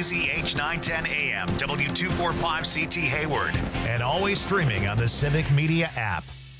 WBZH 910 AM, W245CT Hayward, and always streaming on the Civic Media app.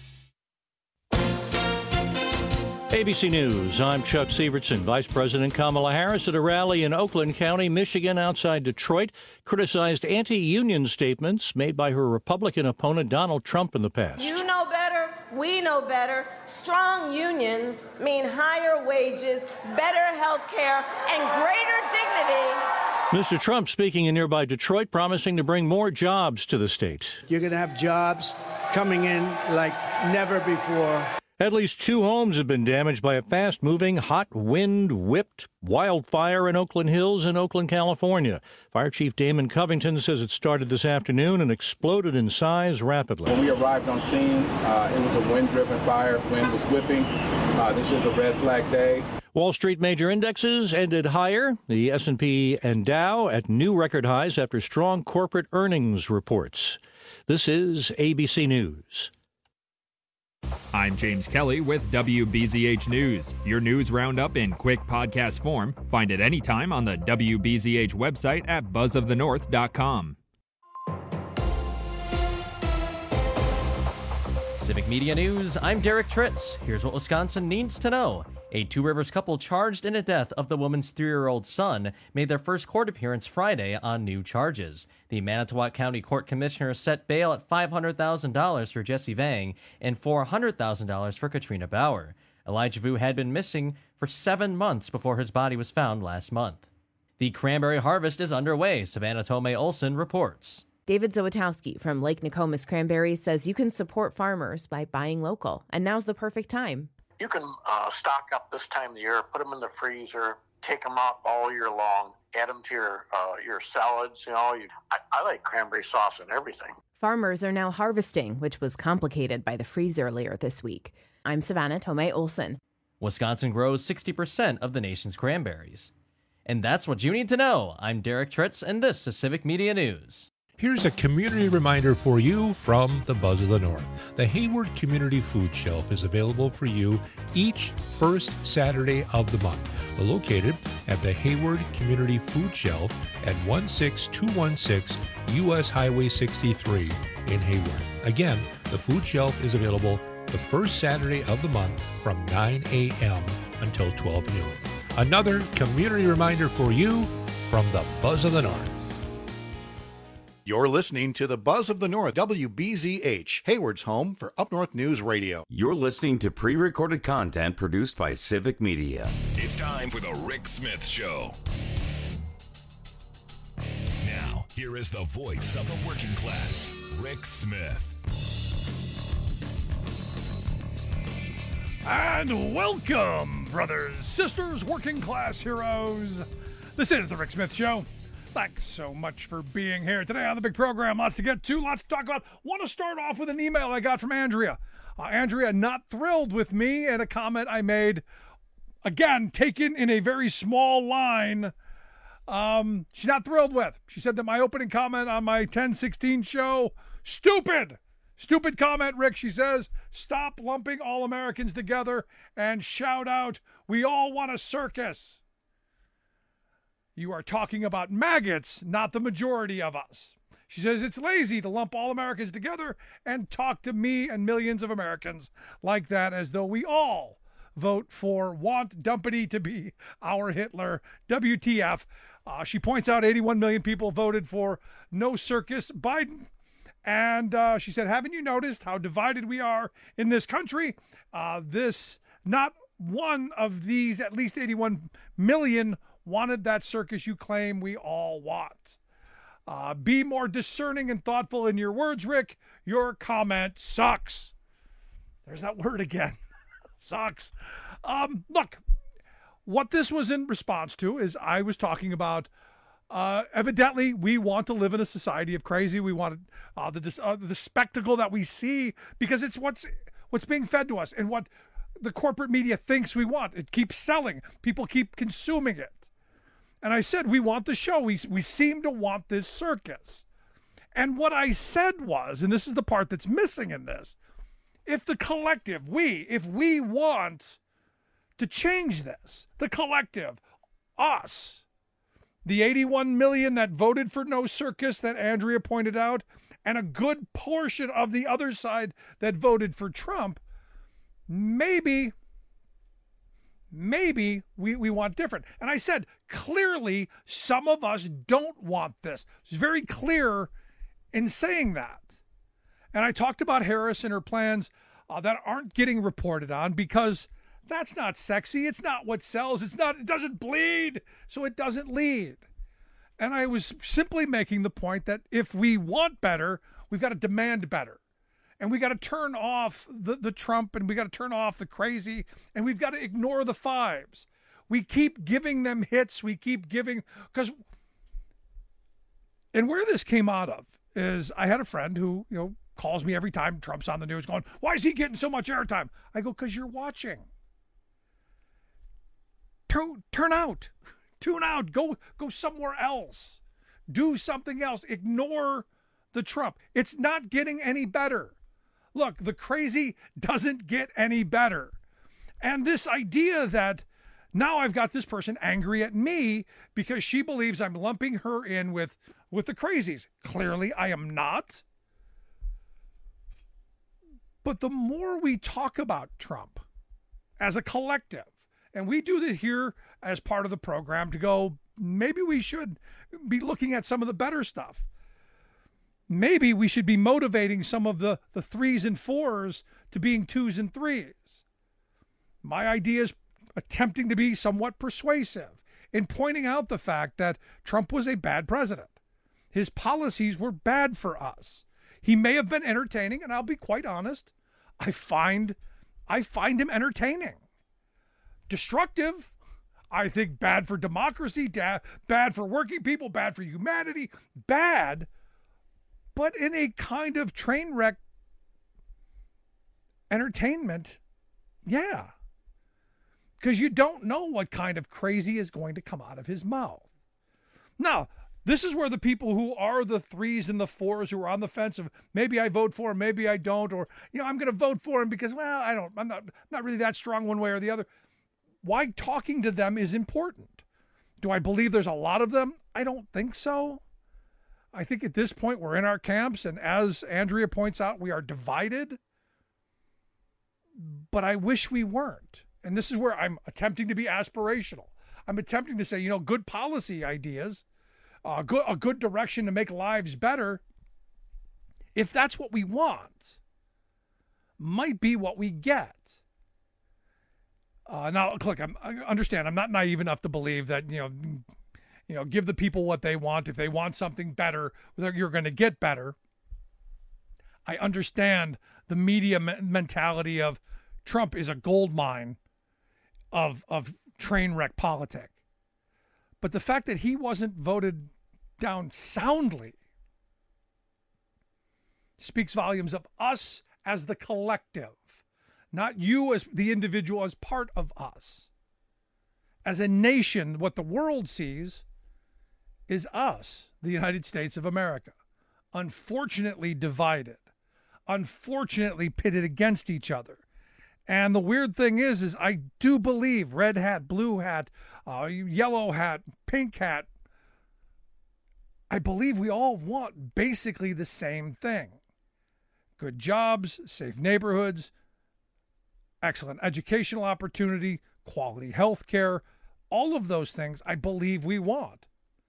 ABC News, I'm Chuck Sievertson. Vice President Kamala Harris at a rally in Oakland County, Michigan, outside Detroit, criticized anti-union statements made by her Republican opponent Donald Trump in the past. You know better, we know better. Strong unions mean higher wages, better health care, and greater dignity. Mr. Trump speaking in nearby Detroit, promising to bring more jobs to the state. You're going to have jobs coming in like never before. At least 2 homes have been damaged by a fast-moving, hot, wind-whipped wildfire in Oakland Hills in Oakland, California. Fire Chief Damon Covington says it started this afternoon and exploded in size rapidly. When we arrived on scene, it was a wind-driven fire. Wind was whipping. This is a red flag day. Wall Street major indexes ended higher. The S&P and Dow at new record highs after strong corporate earnings reports. This is ABC News. I'm James Kelly with WBZH News. Your news roundup in quick podcast form. Find it anytime on the WBZH website at buzzofthenorth.com. Civic Media News, I'm Derek Tritz. Here's what Wisconsin needs to know. A Two Rivers couple charged in the death of the woman's 3-year-old son made their first court appearance Friday on new charges. The Manitowoc County Court Commissioner set bail at $500,000 for Jesse Vang and $400,000 for Katrina Bauer. Elijah Vu had been missing for 7 months before his body was found last month. The cranberry harvest is underway, Savannah Tomei Olson reports. David Zawitowski from Lake Nokomis Cranberries says you can support farmers by buying local, and now's the perfect time. You can stock up this time of the year, put them in the freezer, take them out all year long, add them to your salads. I like cranberry sauce and everything. Farmers are now harvesting, which was complicated by the freeze earlier this week. I'm Savannah Tomei Olson. Wisconsin grows 60% of the nation's cranberries. And that's what you need to know. I'm Derek Tritz, and this is Civic Media News. Here's a community reminder for you from the Buzz of the North. The Hayward Community Food Shelf is available for you each first Saturday of the month. We're located at the Hayward Community Food Shelf at 16216 U.S. Highway 63 in Hayward. Again, the food shelf is available the first Saturday of the month from 9 a.m. until 12 noon. Another community reminder for you from the Buzz of the North. You're listening to the Buzz of the North, WBZH, Hayward's home for Up North News Radio. You're listening to pre-recorded content produced by Civic Media. It's time for the Rick Smith Show. Now, here is the voice of the working class, Rick Smith. And welcome, brothers, sisters, working class heroes. This is the Rick Smith Show. Thanks so much for being here today on the big program. Lots to get to, lots to talk about. Want to start off with an email I got from Andrea. Andrea, not thrilled with me and a comment I made, again, taken in a very small line. She's not thrilled with. She said that my opening comment on my 1016 show, stupid. Stupid comment, Rick. She says, stop lumping all Americans together and shout out, we all want a circus. You are talking about maggots, not the majority of us. She says it's lazy to lump all Americans together and talk to me and millions of Americans like that as though we all vote for want Dumpity to be our Hitler. WTF. She points out 81 million people voted for no circus Biden. And she said, haven't you noticed how divided we are in this country? Not one of these, at least 81 million wanted that circus you claim we all want. Be more discerning and thoughtful in your words, Rick. Your comment sucks. There's that word again. Sucks. Look, what this was in response to is I was talking about evidently we want to live in a society of crazy. We want the spectacle that we see because it's what's being fed to us and what the corporate media thinks we want. It keeps selling. People keep consuming it. And I said, we want the show. We seem to want this circus. And what I said was, and this is the part that's missing in this, if the collective, if we want to change this, the collective, us, the 81 million that voted for No Circus that Andrea pointed out, and a good portion of the other side that voted for Trump, maybe we want different. And I said, clearly, some of us don't want this. It's very clear in saying that. And I talked about Harris and her plans that aren't getting reported on because that's not sexy. It's not what sells. It doesn't bleed, so it doesn't lead. And I was simply making the point that if we want better, we've got to demand better. And we got to turn off the Trump, and we got to turn off the crazy, and we've got to ignore the fives. We keep giving them hits. We keep giving, and where this came out of is I had a friend who, calls me every time Trump's on the news going, why is he getting so much airtime? I go, because you're watching. Turn out. Tune out. Go somewhere else. Do something else. Ignore the Trump. It's not getting any better. Look, the crazy doesn't get any better. And this idea that now I've got this person angry at me because she believes I'm lumping her in with the crazies. Clearly, I am not. But the more we talk about Trump as a collective, and we do this here as part of the program to go, maybe we should be looking at some of the better stuff. Maybe we should be motivating some of the 3s and 4s to being 2s and 3s. My idea is attempting to be somewhat persuasive in pointing out the fact that Trump was a bad president. His policies were bad for us. He may have been entertaining, and I'll be quite honest, I find him entertaining. Destructive, I think bad for democracy, bad for working people, bad for humanity, bad, but in a kind of train wreck entertainment, yeah. Because you don't know what kind of crazy is going to come out of his mouth. Now, this is where the people who are the 3s and the 4s who are on the fence of maybe I vote for him, maybe I don't, or I'm going to vote for him because I'm not really that strong one way or the other. Why talking to them is important. Do I believe there's a lot of them? I don't think so. I think at this point we're in our camps, and as Andrea points out, we are divided. But I wish we weren't. And this is where I'm attempting to be aspirational. I'm attempting to say, good policy ideas, a good direction to make lives better, if that's what we want, might be what we get. Now, look, I understand. I'm not naive enough to believe that, give the people what they want. If they want something better, you're going to get better. I understand the media mentality of Trump is a gold mine of train wreck politic. But the fact that he wasn't voted down soundly speaks volumes of us as the collective. Not you as the individual, as part of us. As a nation, what the world sees is us, the United States of America, unfortunately divided, unfortunately pitted against each other. And the weird thing is I do believe red hat, blue hat, yellow hat, pink hat, I believe we all want basically the same thing. Good jobs, safe neighborhoods, excellent educational opportunity, quality health care, all of those things I believe we want.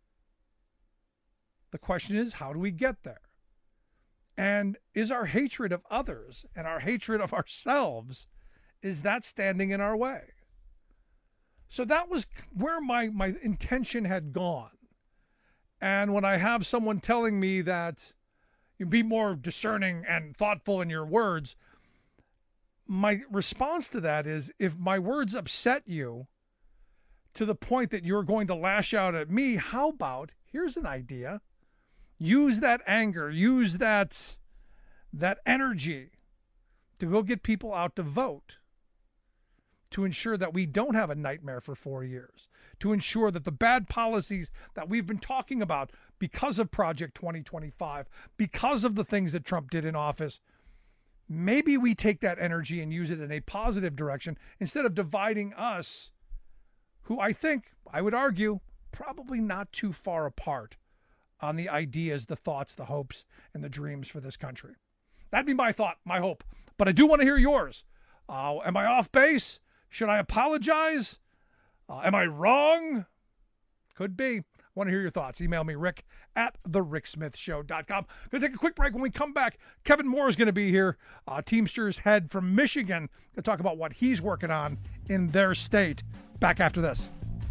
The question is, how do we get there? And is our hatred of others and our hatred of ourselves, is that standing in our way? So that was where my intention had gone. And when I have someone telling me that you be more discerning and thoughtful in your words, my response to that is, if my words upset you to the point that you're going to lash out at me, how about, here's an idea, use that anger, use that energy to go get people out to vote, to ensure that we don't have a nightmare for 4 years, to ensure that the bad policies that we've been talking about because of Project 2025, because of the things that Trump did in office, maybe we take that energy and use it in a positive direction instead of dividing us, who I think, I would argue, probably not too far apart on the ideas, the thoughts, the hopes, and the dreams for this country. That'd be my thought, my hope. But I do want to hear yours. Am I off base? Should I apologize? Am I wrong? Could be. I want to hear your thoughts. Email me, rick@thericksmithshow.com. Going to take a quick break. When we come back, Kevin Moore is going to be here, Teamsters head from Michigan, to talk about what he's working on in their state. Back after this.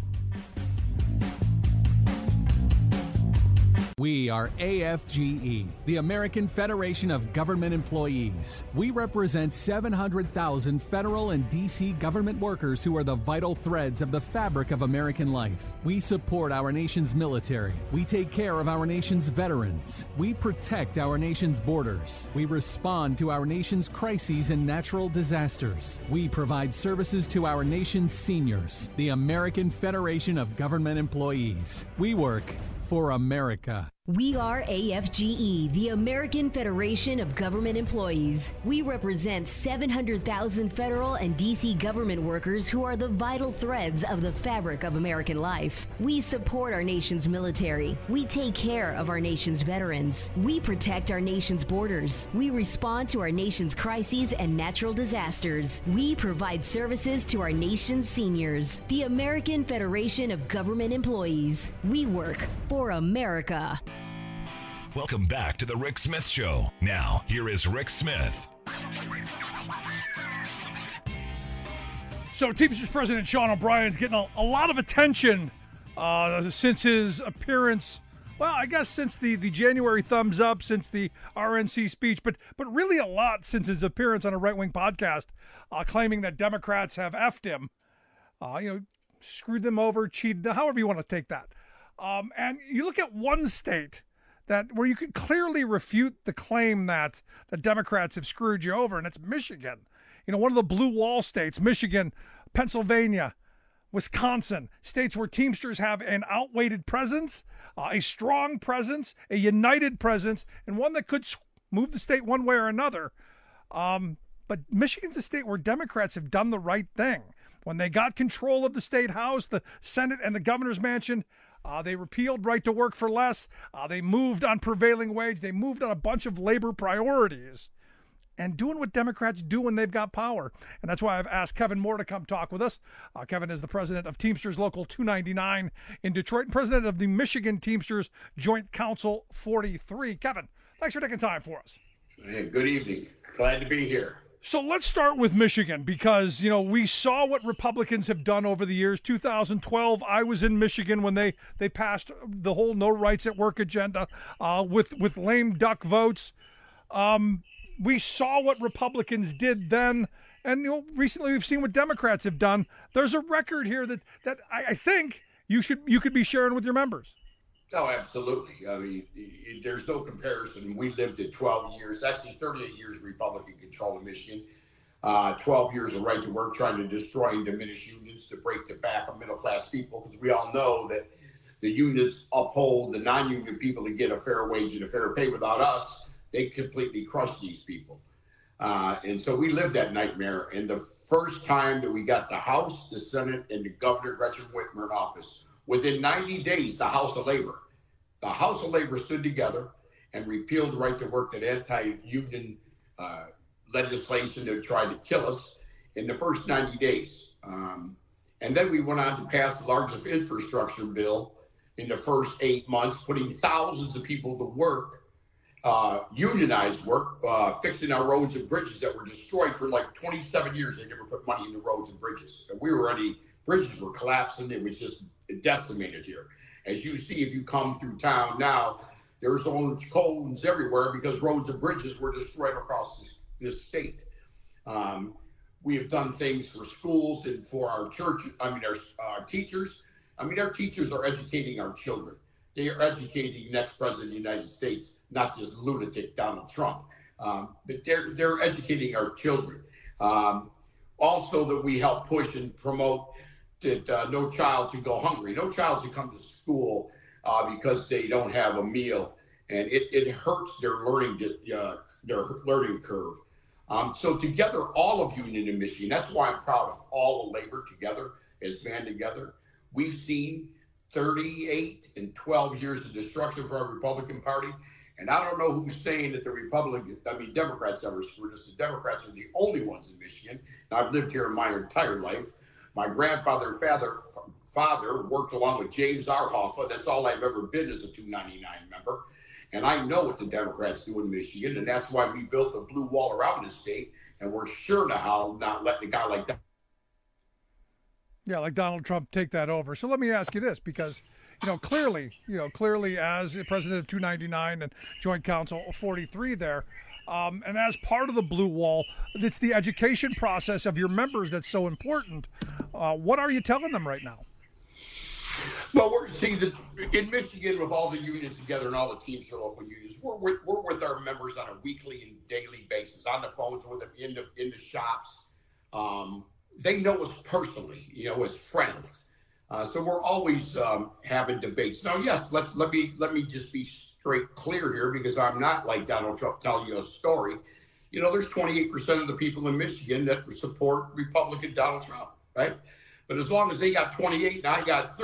We are AFGE, the American Federation of Government Employees. We represent 700,000 federal and D.C. government workers who are the vital threads of the fabric of American life. We support our nation's military. We take care of our nation's veterans. We protect our nation's borders. We respond to our nation's crises and natural disasters. We provide services to our nation's seniors. The American Federation of Government Employees. We work for America. We are AFGE, the American Federation of Government Employees. We represent 700,000 federal and D.C. government workers who are the vital threads of the fabric of American life. We support our nation's military. We take care of our nation's veterans. We protect our nation's borders. We respond to our nation's crises and natural disasters. We provide services to our nation's seniors. The American Federation of Government Employees. We work for America. Welcome back to the Rick Smith Show. Now, here is Rick Smith. So Teamsters President Sean O'Brien's getting a lot of attention since his appearance. Well, I guess since the January thumbs up, since the RNC speech, but really a lot since his appearance on a right-wing podcast, claiming that Democrats have effed him, screwed them over, cheated, however you want to take that. And you look at one state where you could clearly refute the claim that the Democrats have screwed you over, and it's Michigan. One of the blue wall states, Michigan, Pennsylvania, Wisconsin, states where Teamsters have an outweighted presence, a strong presence, a united presence, and one that could move the state one way or another. But Michigan's a state where Democrats have done the right thing. When they got control of the state house, the Senate, and the governor's mansion, they repealed right to work for less. They moved on prevailing wage. They moved on a bunch of labor priorities and doing what Democrats do when they've got power. And that's why I've asked Kevin Moore to come talk with us. Kevin is the president of Teamsters Local 299 in Detroit and president of the Michigan Teamsters Joint Council 43. Kevin, thanks for taking time for us. Hey, good evening. Glad to be here. So let's start with Michigan because, we saw what Republicans have done over the years. 2012, I was in Michigan when they passed the whole no rights at work agenda with lame duck votes. We saw what Republicans did then, and recently we've seen what Democrats have done. There's a record here that I think you could be sharing with your members. Oh, absolutely. I mean, there's no comparison. We lived at 12 years, actually 38 years Republican control of Michigan, 12 years of right to work, trying to destroy and diminish unions to break the back of middle-class people, because we all know that the unions uphold the non-union people to get a fair wage and a fair pay. Without us, they completely crush these people. And so we lived that nightmare. And the first time that we got the House, the Senate, and the Governor Gretchen Whitmer in office, within 90 days, the House of Labor stood together and repealed the right to work, that anti-union legislation that tried to kill us in the first 90 days. And then we went on to pass the largest infrastructure bill in the first 8 months, putting thousands of people to work, unionized work, fixing our roads and bridges that were destroyed for like 27 years. They never put money into roads and bridges. Bridges were collapsing. It was just decimated here. As you see, if you come through town now, there's orange cones everywhere because roads and bridges were destroyed across this state. We have done things for schools and for our church. Our teachers. Our teachers are educating our children. They are educating the next president of the United States, not just lunatic Donald Trump. But they're educating our children. Also, that we help push and promote that no child should go hungry. No child should come to school because they don't have a meal, and it hurts their learning curve. So together, all of Union and Michigan, that's why I'm proud of all of labor together as band together. We've seen 38 and 12 years of destruction for our Republican Party. And I don't know who's saying that the Democrats ever screwed us. The Democrats are the only ones in Michigan. Now, I've lived here my entire life. My grandfather, father worked along with James R. Hoffa. That's all I've ever been as a 299 member. And I know what the Democrats do in Michigan, and that's why we built a blue wall around the state, and we're sure to hell not let a guy like that. Yeah, like Donald Trump take that over. So let me ask you this, because clearly as president of 299 and joint council 43 there, and as part of the blue wall, it's the education process of your members that's so important. What are you telling them right now? Well, we're seeing that in Michigan, with all the unions together and all the teams for local unions, we're with our members on a weekly and daily basis, on the phones with them, in the shops. They know us personally, as friends. So we're always having debates. Now, yes, let me just be straight clear here, because I'm not like Donald Trump telling you a story. There's 28% of the people in Michigan that support Republican Donald Trump, right? But as long as they got 28 and I got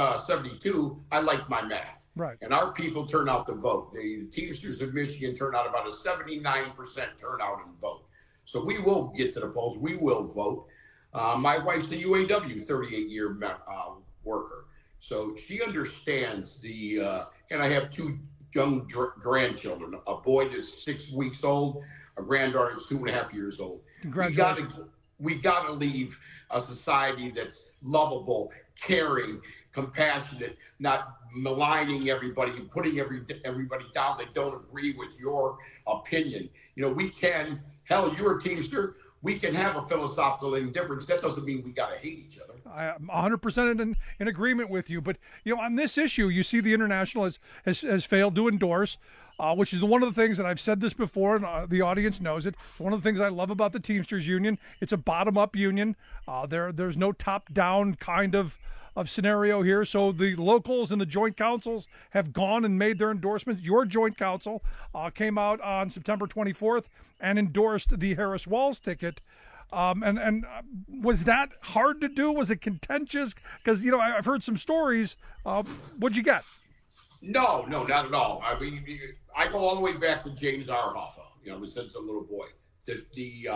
72, I like my math. Right. And our people turn out to vote. The Teamsters of Michigan turn out about a 79% turnout and vote. So we will get to the polls. We will vote. My wife's the UAW 38-year worker. So she understands and I have two young grandchildren, a boy that's 6 weeks old, a granddaughter that's 2.5 years old. Congratulations. We got to leave a society that's lovable, caring, compassionate, not maligning everybody and putting everybody down that don't agree with your opinion. We can, hell, you're a Teamster. We can have a philosophical indifference. That doesn't mean we got to hate each other. I'm 100% in agreement with you. But, on this issue, you see the International has failed to endorse, which is one of the things that I've said this before, and the audience knows it. It's one of the things I love about the Teamsters Union. It's a bottom-up union. There's no top-down kind of scenario here. So the locals and the joint councils have gone and made their endorsements. Your joint council came out on September 24th and endorsed the Harris-Walz ticket. And was that hard to do? Was it contentious? Because, I've heard some stories. What'd you get? No, not at all. I mean, I go all the way back to James R. Hoffa, since a little boy. The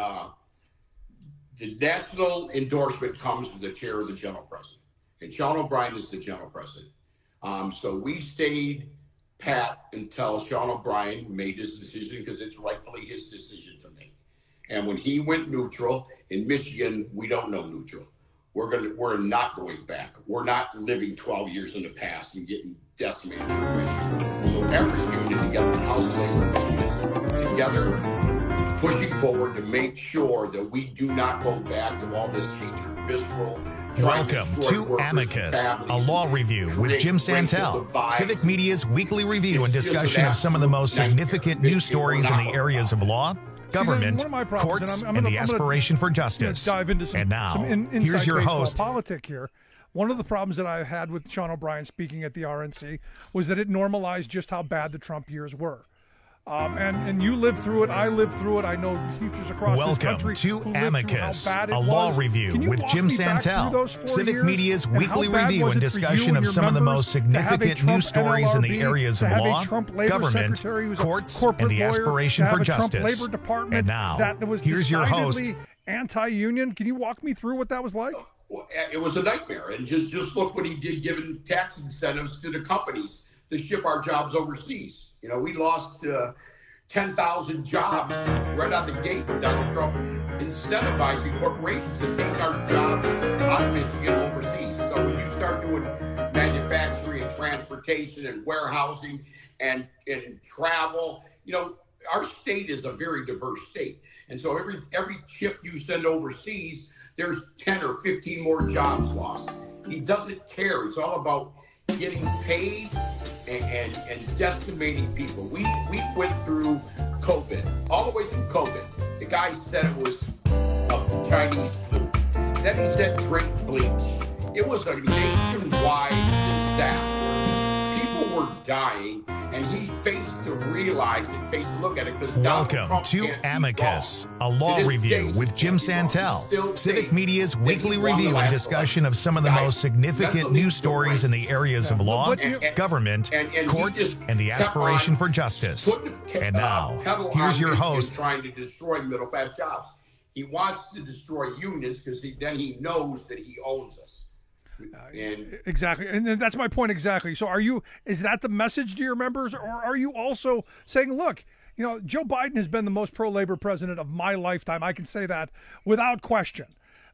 national endorsement comes from the chair of the general president. And Sean O'Brien is the general president. So we stayed pat until Sean O'Brien made his decision, because it's rightfully his decision to make. And when he went neutral, in Michigan, we don't know neutral. We're not going back. We're not living 12 years in the past and getting decimated in Michigan. So every union together, the House of Labor is together, pushing forward to make sure that we do not go back to all this hatred, visceral. Welcome to Amicus, a law review with Jim Santel, Civic Media's weekly review and discussion of some of the most significant news stories in the areas of law, government, courts, and the aspiration for justice. Dive into some, and now, some here's your host. Politic here. One of the problems that I had with Sean O'Brien speaking at the RNC was that it normalized just how bad the Trump years were. And you lived through it. I lived through it. I know teachers across this country. Welcome to Amicus, a law review with Jim Santel, Civic Media's weekly review and discussion of some of the most significant news stories in the areas of law, government, courts, and the aspiration for justice. And now, here's your host. Anti-union. Can you walk me through what that was like? It was a nightmare. And just look what he did, giving tax incentives to the companies to ship our jobs overseas. We lost 10,000 jobs right out the gate with Donald Trump incentivizing corporations to take our jobs out of Michigan overseas. So when you start doing manufacturing and transportation and warehousing and travel, our state is a very diverse state. And so every chip you send overseas, there's 10 or 15 more jobs lost. He doesn't care. It's all about getting paid and decimating people. We went through COVID, all the way through COVID. The guy said it was a Chinese flu. Then he said drink bleach. It was a nationwide disaster. People were dying, and he faced to realize and faced to look at it. Welcome to Amicus, a law review with Jim Santel, Civic Media's weekly review and discussion of some of the most significant news stories in the areas of law, government, courts, and the aspiration for justice. And now, here's your host. Trying to destroy middle-class jobs. He wants to destroy unions because then he knows that he owns us. Exactly, and that's my point exactly. So is that the message to your members, or are you also saying, look, Joe Biden has been the most pro-labor president of my lifetime. I can say that without question.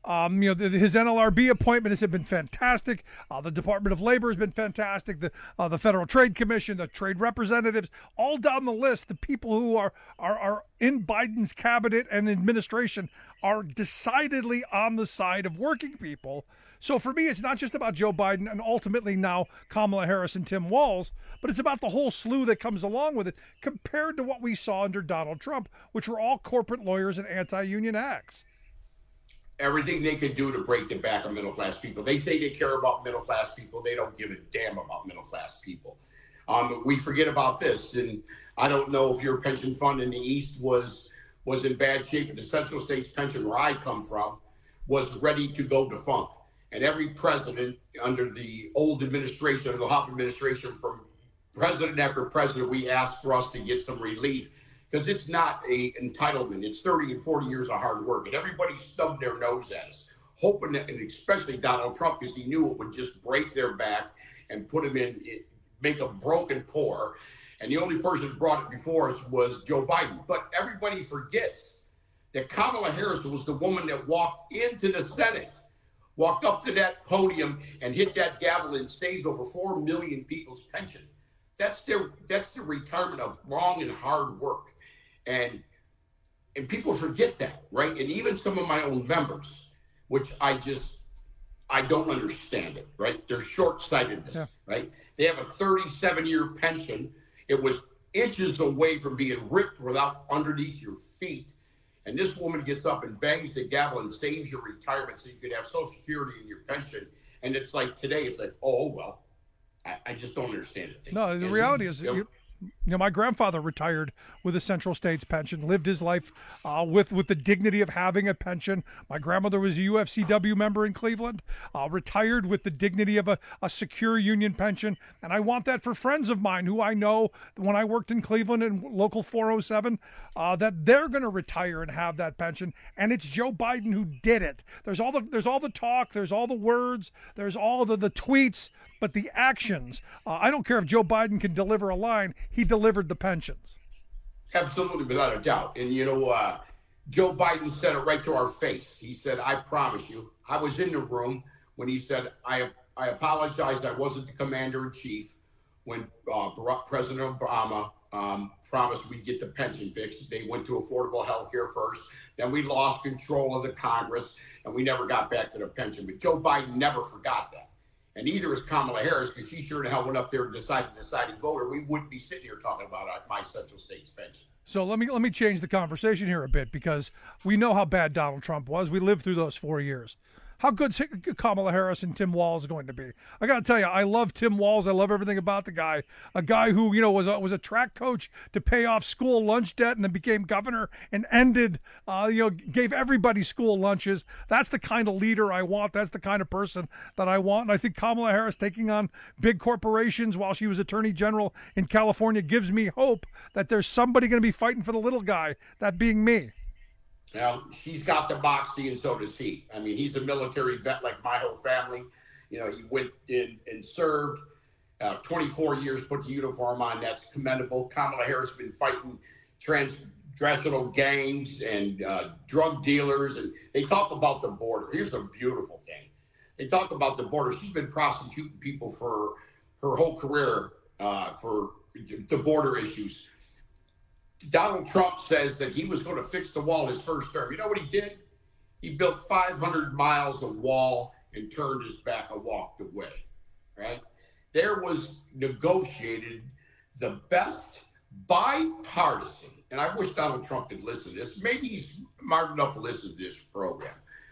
His NLRB appointment has been fantastic. The Department of Labor has been fantastic. The Federal Trade Commission, the trade representatives, all down the list, the people who are in Biden's cabinet and administration are decidedly on the side of working people. So for me, it's not just about Joe Biden and ultimately now Kamala Harris and Tim Walz, but it's about the whole slew that comes along with it compared to what we saw under Donald Trump, which were all corporate lawyers and anti-union hacks. Everything they can do to break the back of middle-class people. They say they care about middle-class people. They don't give a damn about middle-class people. We forget about this, and I don't know if your pension fund in the East was in bad shape, and the Central States pension where I come from was ready to go defunct. And every president under the old administration, or the Hoppe administration, from president after president, we asked for us to get some relief because it's not an entitlement. It's 30 and 40 years of hard work. And everybody stubbed their nose at us, hoping that, and especially Donald Trump, because he knew it would just break their back and put them make a broken poor. And the only person who brought it before us was Joe Biden. But everybody forgets that Kamala Harris was the woman that walked into the Senate, walked up to that podium and hit that gavel and saved over 4 million people's pension. That's the retirement of long and hard work. And people forget that, right? And even some of my own members, which I don't understand it, right? They're short-sightedness, right? They have a 37-year pension. It was inches away from being ripped without underneath your feet. And this woman gets up and bangs the gavel and saves your retirement so you could have Social Security and your pension. And it's like today, it's like, oh, well, I just don't understand it. No, the reality is, my grandfather retired with a Central States pension, lived his life with the dignity of having a pension. My grandmother was a UFCW member in Cleveland, retired with the dignity of a secure union pension. And I want that for friends of mine who I know when I worked in Cleveland in Local 407, that they're going to retire and have that pension. And it's Joe Biden who did it. There's all the talk, there's all the words, there's all the tweets, but the actions, I don't care if Joe Biden can deliver a line, he delivered the pensions. Absolutely, without a doubt. And, Joe Biden said it right to our face. He said, I promise you. I was in the room when he said, I apologize, I wasn't the commander-in-chief when President Obama promised we'd get the pension fixed. They went to affordable health care first. Then we lost control of the Congress, and we never got back to the pension. But Joe Biden never forgot that. And neither is Kamala Harris, because she sure the hell went up there and decided the deciding voter. We wouldn't be sitting here talking about my Central States pension. So let me change the conversation here a bit, because we know how bad Donald Trump was. We lived through those 4 years. How good's Kamala Harris and Tim Walz going to be? I got to tell you, I love Tim Walz. I love everything about the guy. A guy who, was a track coach to pay off school lunch debt and then became governor and gave everybody school lunches. That's the kind of leader I want. That's the kind of person that I want. And I think Kamala Harris taking on big corporations while she was attorney general in California gives me hope that there's somebody going to be fighting for the little guy, that being me. Now, she's got the moxie, and so does he. I mean, he's a military vet like my whole family. He went in and served 24 years, put the uniform on. That's commendable. Kamala Harris has been fighting transnational gangs and drug dealers, and they talk about the border. Here's a beautiful thing. They talk about the border. She's been prosecuting people for her whole career for the border issues. Donald Trump says that he was going to fix the wall his first term. You know what he did? He built 500 miles of wall and turned his back and walked away, right? There was negotiated the best bipartisan, and I wish Donald Trump could listen to this. Maybe he's smart enough to listen to this program,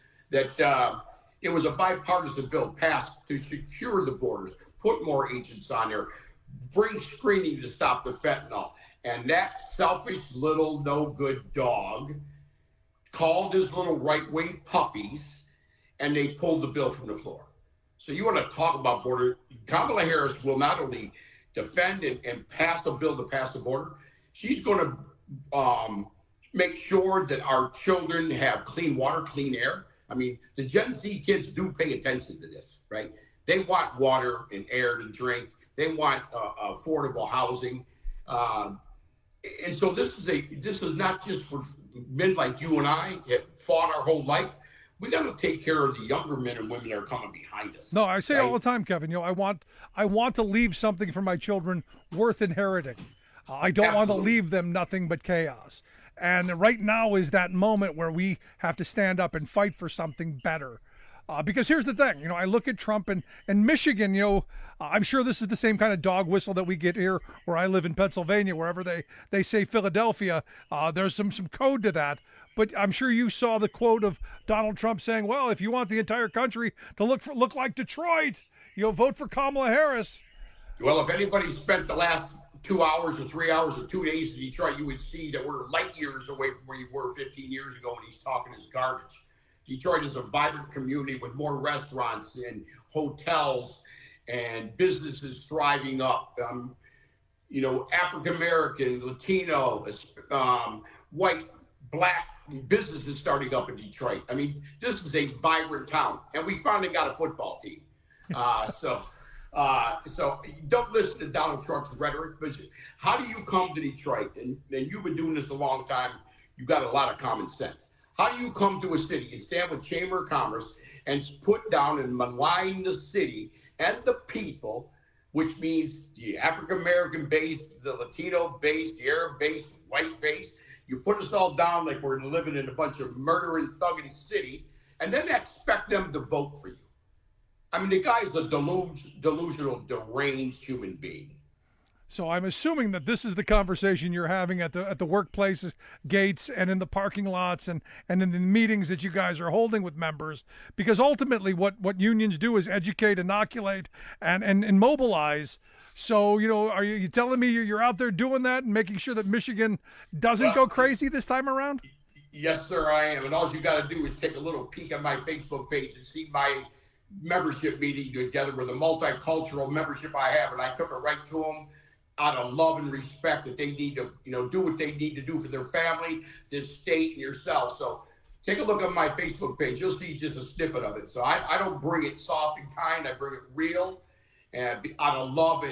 that it was a bipartisan bill passed to secure the borders, put more agents on there, bring screening to stop the fentanyl. And that selfish little no-good dog called his little right-wing puppies, and they pulled the bill from the floor. So you want to talk about border? Kamala Harris will not only defend and pass a bill to pass the border, she's going to make sure that our children have clean water, clean air. I mean, the Gen Z kids do pay attention to this, right? They want water and air to drink. They want affordable housing. And so this is not just for men like you and I that fought our whole life. We got to take care of the younger men and women that are coming behind us. No, I say all the time, Kevin. I want to leave something for my children worth inheriting. I don't want to leave them nothing but chaos. And right now is that moment where we have to stand up and fight for something better. Because here's the thing, I look at Trump and Michigan, I'm sure this is the same kind of dog whistle that we get here where I live in Pennsylvania, wherever they say Philadelphia, there's some code to that. But I'm sure you saw the quote of Donald Trump saying, well, if you want the entire country to look like Detroit, vote for Kamala Harris. Well, if anybody spent the last 2 hours or 3 hours or 2 days in Detroit, you would see that we're light years away from where you were 15 years ago when he's talking his garbage. Detroit is a vibrant community with more restaurants and hotels and businesses thriving up. African-American, Latino, white, black businesses starting up in Detroit. I mean, this is a vibrant town, and we finally got a football team. So don't listen to Donald Trump's rhetoric. But how do you come to Detroit? And you've been doing this a long time. You've got a lot of common sense. How do you come to a city and stand with Chamber of Commerce and put down and malign the city and the people, which means the African-American base, the Latino base, the Arab base, white base? You put us all down like we're living in a bunch of murdering, thugging city, and then expect them to vote for you. I mean, the guy's a delusional, deranged human being. So I'm assuming that this is the conversation you're having at the workplaces, gates, and in the parking lots, and in the meetings that you guys are holding with members. Because ultimately, what unions do is educate, inoculate, and mobilize. So are you telling me you're out there doing that and making sure that Michigan doesn't go crazy this time around? Yes, sir, I am. And all you got to do is take a little peek at my Facebook page and see my membership meeting together with the multicultural membership I have, and I took it right to them out of love and respect that they need to, do what they need to do for their family, this state, and yourself. So take a look at my Facebook page. You'll see just a snippet of it. So I don't bring it soft and kind. I bring it real and out of love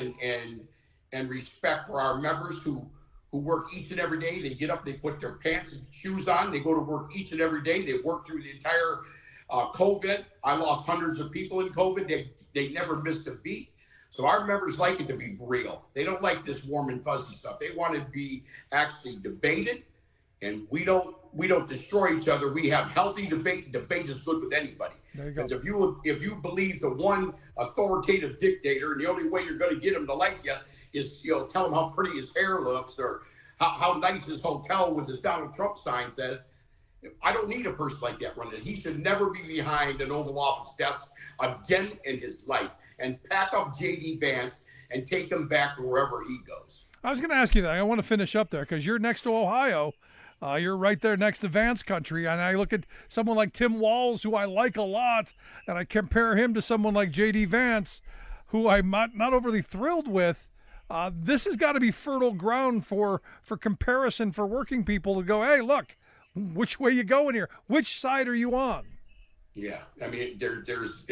and respect for our members who work each and every day. They get up, they put their pants and shoes on. They go to work each and every day. They work through the entire COVID. I lost hundreds of people in COVID. They never missed a beat. So our members like it to be real. They don't like this warm and fuzzy stuff. They want to be actually debated, and we don't destroy each other. We have healthy debate. Debate is good with anybody. There you go. Because if you believe the one authoritative dictator, and the only way you're going to get him to like you is tell him how pretty his hair looks or how nice his hotel with his Donald Trump sign says. I don't need a person like that running. He should never be behind an Oval Office desk again in his life. And pack up J.D. Vance and take him back to wherever he goes. I was going to ask you that. I want to finish up there because you're next to Ohio. You're right there next to Vance country. And I look at someone like Tim Walz, who I like a lot, and I compare him to someone like J.D. Vance, who I'm not overly thrilled with. This has got to be fertile ground for comparison for working people to go, hey, look, which way you going here? Which side are you on? Yeah, I mean, there's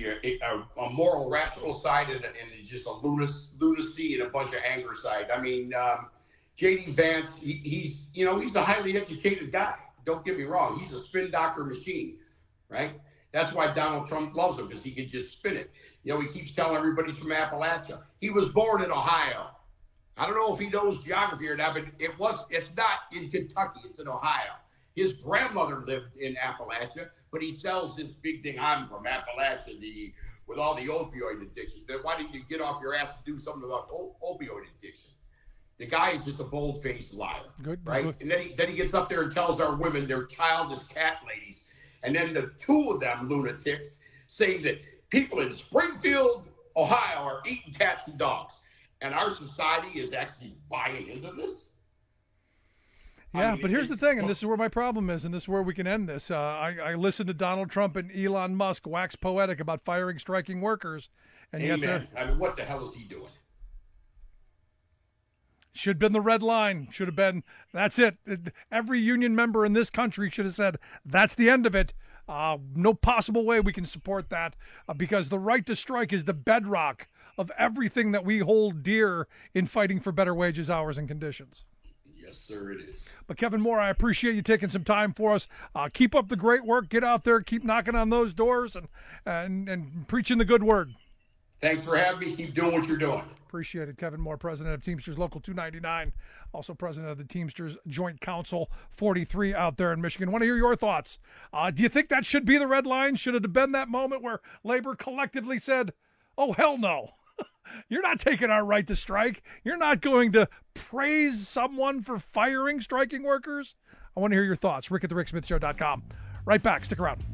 a moral, rational side and just a lunacy and a bunch of anger side. I mean, J.D. Vance, he's a highly educated guy. Don't get me wrong. He's a spin doctor machine, right? That's why Donald Trump loves him, because he can just spin it. He keeps telling everybody he's from Appalachia. He was born in Ohio. I don't know if he knows geography or not, but it's not in Kentucky. It's in Ohio. His grandmother lived in Appalachia, but he sells this big thing. I'm from Appalachia with all the opioid addiction. Then why didn't you get off your ass to do something about opioid addiction? The guy is just a bold-faced liar, right? And then he gets up there and tells our women they're childish cat ladies. And then the two of them lunatics say that people in Springfield, Ohio are eating cats and dogs. And our society is actually buying into this. Yeah, but here's the thing, and this is where my problem is, and this is where we can end this. I listened to Donald Trump and Elon Musk wax poetic about firing striking workers, and Amen. I mean, what the hell is he doing? Should have been the red line. Should have been, that's it. Every union member in this country should have said, that's the end of it. No possible way we can support that because the right to strike is the bedrock of everything that we hold dear in fighting for better wages, hours, and conditions. Yes, sir, it is. But Kevin Moore, I appreciate you taking some time for us. Keep up the great work. Get out there, keep knocking on those doors and preaching the good word. Thanks for having me. Keep doing what you're doing. Appreciate it. Kevin Moore, president of Teamsters Local 299, also president of the Teamsters Joint Council 43 out there in Michigan. Want to hear your thoughts. Do you think that should be the red line? Should it have been that moment where labor collectively said, oh, hell no. You're not taking our right to strike. You're not going to praise someone for firing striking workers. I want to hear your thoughts. Rick at thericksmithshow.com. Right back. Stick around.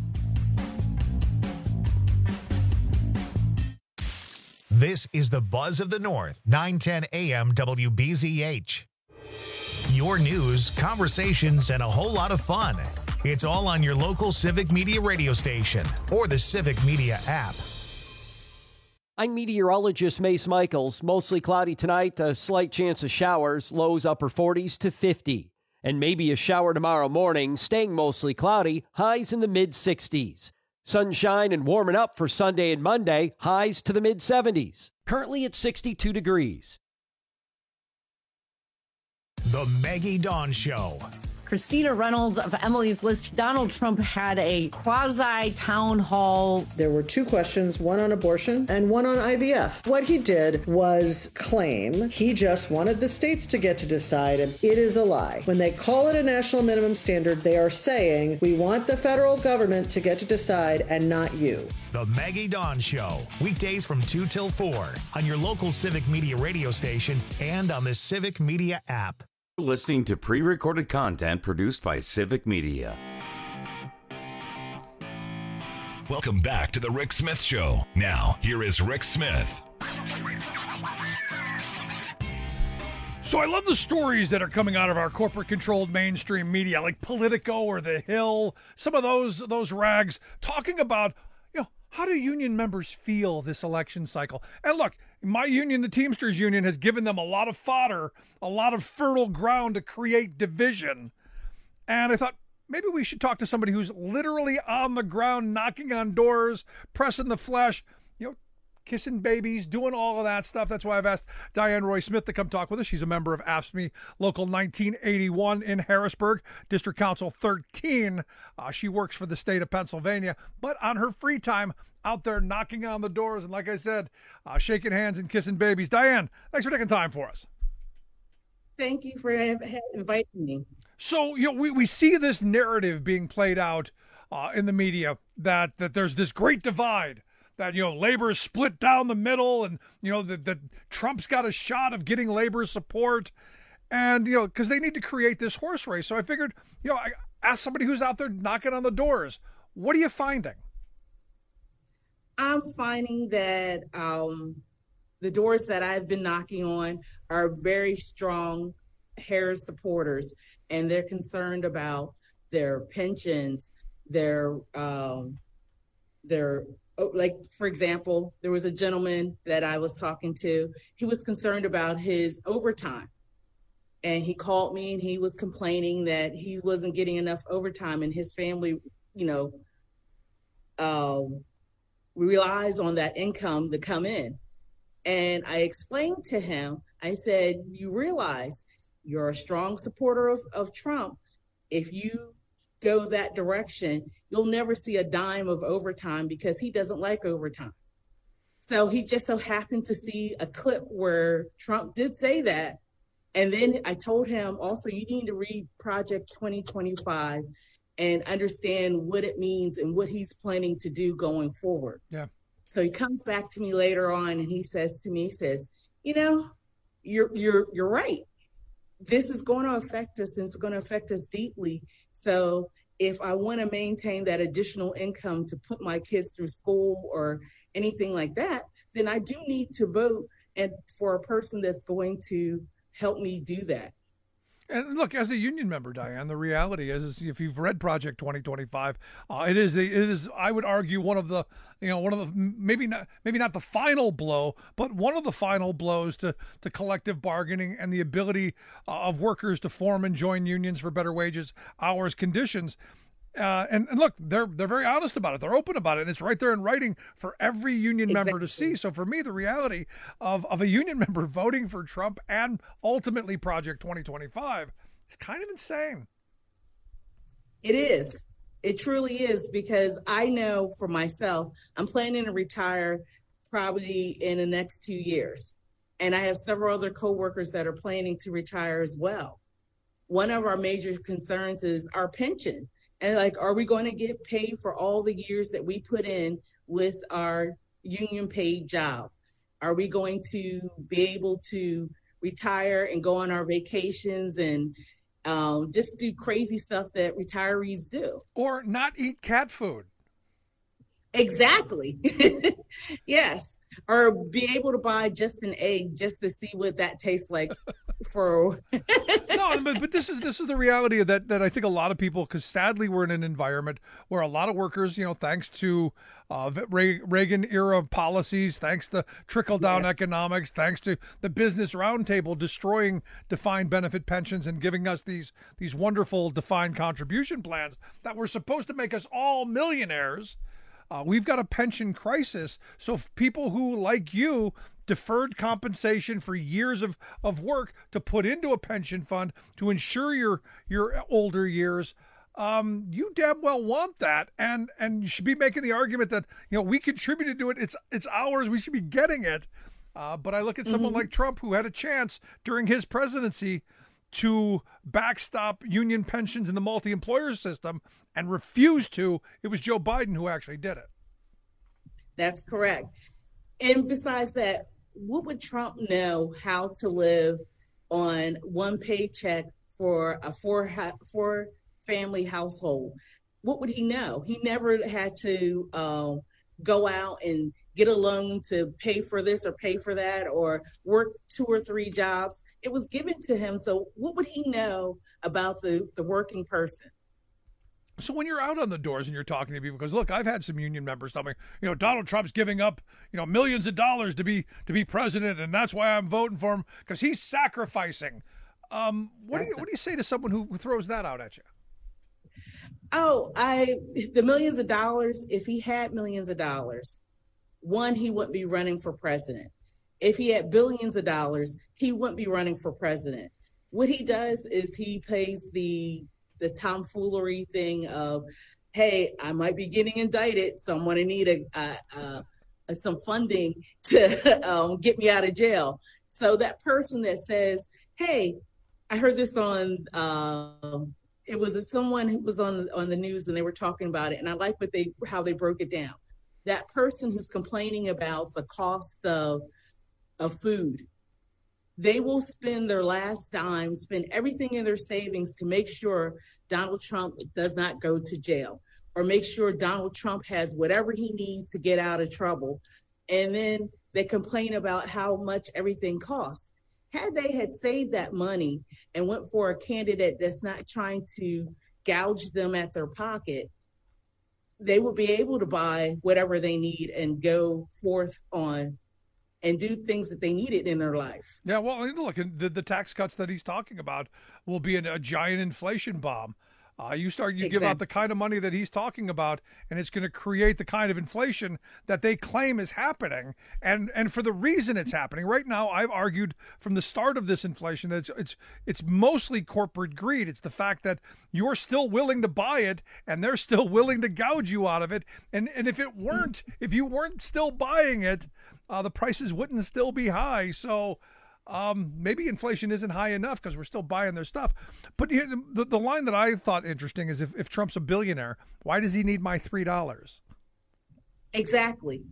This is the Buzz of the North, 910 AM WBZH. Your news, conversations, and a whole lot of fun. It's all on your local Civic Media radio station or the Civic Media app. I'm meteorologist Mace Michaels. Mostly cloudy tonight, a slight chance of showers, lows upper 40s to 50. And maybe a shower tomorrow morning, staying mostly cloudy, highs in the mid-60s. Sunshine and warming up for Sunday and Monday, highs to the mid-70s. Currently at 62 degrees. The Maggie Dawn Show. Christina Reynolds of Emily's List. Donald Trump had a quasi-town hall. There were two questions, one on abortion and one on IVF. What he did was claim he just wanted the states to get to decide, and it is a lie. When they call it a national minimum standard, they are saying, we want the federal government to get to decide and not you. The Maggie Dawn Show, weekdays from 2 till 4 on your local Civic Media radio station and on the Civic Media app. Listening to pre-recorded content produced by Civic Media. Welcome back to the Rick Smith Show. Now, here is Rick Smith. So I love the stories that are coming out of our corporate-controlled mainstream media, like Politico or The Hill, some of those rags, talking about, how do union members feel this election cycle? And look, my union, the Teamsters Union, has given them a lot of fodder, a lot of fertile ground to create division. And I thought, maybe we should talk to somebody who's literally on the ground, knocking on doors, pressing the flesh, kissing babies, doing all of that stuff. That's why I've asked Diane Roy Smith to come talk with us. She's a member of AFSCME Local 1981 in Harrisburg, District Council 13. She works for the state of Pennsylvania, but on her free time, out there knocking on the doors and, like I said, shaking hands and kissing babies. Diane, thanks for taking time for us. Thank you for inviting me. So, we see this narrative being played out in the media that there's this great divide, that, labor is split down the middle, and, that Trump's got a shot of getting labor support, and, because they need to create this horse race. So I figured, I asked somebody who's out there knocking on the doors, what are you finding? I'm finding that the doors that I've been knocking on are very strong Harris supporters, and they're concerned about their pensions, like, for example, there was a gentleman that I was talking to. He was concerned about his overtime. And he called me and he was complaining that he wasn't getting enough overtime, and his family, relies on that income to come in. And I explained to him, I said, you realize you're a strong supporter of Trump. If you go that direction, you'll never see a dime of overtime because he doesn't like overtime. So he just so happened to see a clip where Trump did say that. And then I told him also, you need to read Project 2025 and understand what it means and what he's planning to do going forward. Yeah. So he comes back to me later on and he says to me, you're right. This is going to affect us, and it's going to affect us deeply. So if I want to maintain that additional income to put my kids through school or anything like that, then I do need to vote and for a person that's going to help me do that. And look, as a union member, Diane, the reality is if you've read Project 2025, it is I would argue one of the maybe not the final blow, but one of the final blows to collective bargaining and the ability of workers to form and join unions for better wages, hours, conditions. And look, they're very honest about it. They're open about it. And it's right there in writing for every union member to see. So for me, the reality of a union member voting for Trump and ultimately Project 2025 is kind of insane. It is. It truly is, because I know for myself, I'm planning to retire probably in the next 2 years. And I have several other coworkers that are planning to retire as well. One of our major concerns is our pension. And are we going to get paid for all the years that we put in with our union paid job? Are we going to be able to retire and go on our vacations and just do crazy stuff that retirees do? Or not eat cat food. Exactly. Yes. Or be able to buy just an egg just to see what that tastes like. No, but this is the reality that I think a lot of people, because sadly we're in an environment where a lot of workers, thanks to Reagan era policies, thanks to trickle down economics, thanks to the Business Roundtable destroying defined benefit pensions and giving us these wonderful defined contribution plans that were supposed to make us all millionaires. We've got a pension crisis. So people who, like you, deferred compensation for years of work to put into a pension fund to ensure your older years, you damn well want that. And you should be making the argument that, we contributed to it. It's ours. We should be getting it. But I look at someone like Trump, who had a chance during his presidency to backstop union pensions in the multi-employer system and refused to. It was Joe Biden who actually did it. That's correct. And besides that, what would Trump know how to live on one paycheck for a four family household? What would he know? He never had to go out and get a loan to pay for this or pay for that or work 2 or 3 jobs. It was given to him. So what would he know about the working person? So when you're out on the doors and you're talking to people, because look, I've had some union members tell me, Donald Trump's giving up, millions of dollars to be president, and that's why I'm voting for him, because he's sacrificing. What do you say to someone who throws that out at you? The millions of dollars, if he had millions of dollars, one, he wouldn't be running for president. If he had billions of dollars, he wouldn't be running for president. What he does is he plays the tomfoolery thing of, hey, I might be getting indicted, so I'm going to need some funding to get me out of jail. So that person that says, hey, I heard this on, it was someone who was on the news and they were talking about it, and I like how they broke it down. That person who's complaining about the cost of food, they will spend their last dime, spend everything in their savings to make sure Donald Trump does not go to jail, or make sure Donald Trump has whatever he needs to get out of trouble. And then they complain about how much everything costs. Had they had saved that money and went for a candidate that's not trying to gouge them at their pocket, they would be able to buy whatever they need and go forth on and do things that they needed in their life. Yeah, well, look, the tax cuts that he's talking about will be a giant inflation bomb. You give out the kind of money that he's talking about, and it's going to create the kind of inflation that they claim is happening. And for the reason it's happening right now, I've argued from the start of this inflation that it's mostly corporate greed. It's the fact that you're still willing to buy it, and they're still willing to gouge you out of it. And if you weren't still buying it, the prices wouldn't still be high. So maybe inflation isn't high enough because we're still buying their stuff. But the line that I thought interesting is if Trump's a billionaire, why does he need my $3? Exactly.